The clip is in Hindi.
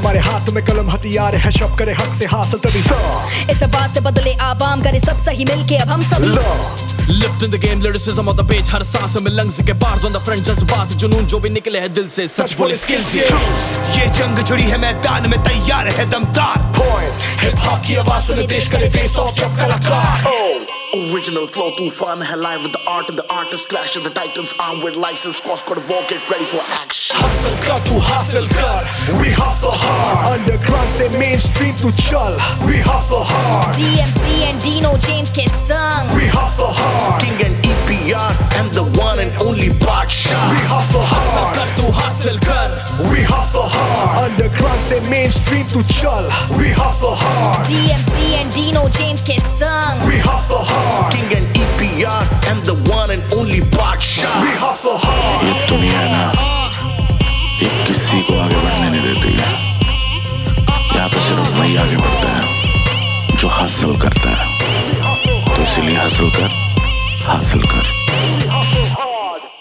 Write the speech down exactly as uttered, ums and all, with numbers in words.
हमारे हाथ में कलम हथियार है, शब करे हक से हासिल तभी। इस आवाज से बदले आवाम करे सब सही मिलके अब हम सभी। Lift in the game, lyricism on the page, हर सांस में लंग्स के bars on the front, जज्बात जुनून जो भी निकले है दिल से, सच बोले skills ये। ये जंग छड़ी है मैदान में तैयार है दमदार। हिप हॉप की आवाज सुने देश करे फेस ऑफ जब कलाकार। Original flow तूफान है live with the art and the artist clash of the titans armed with license cross code war get ready for action। हासिल कर तू हासिल कर, we hustle hard। Underground से mainstream तू चल, we hustle hard। D M C and Dino James के संग, we hustle hard। King and E P R and the one and only Badshah। we hustle हासिल hard, कर तू हासिल कर, we hustle hard। Underground से mainstream तू चल, we hustle hard। D M C and Dino James के संग, we hustle hard। King and E P R and the one and only Badshah। we hustle hard। ये दुनिया है ना, ये किसी को आगे बढ़ने नहीं देती है। यहाँ पे सिर्फ वही आगे बढ़ता है जो हासिल करता है। तो इसीलिए हासिल कर, हासिल कर।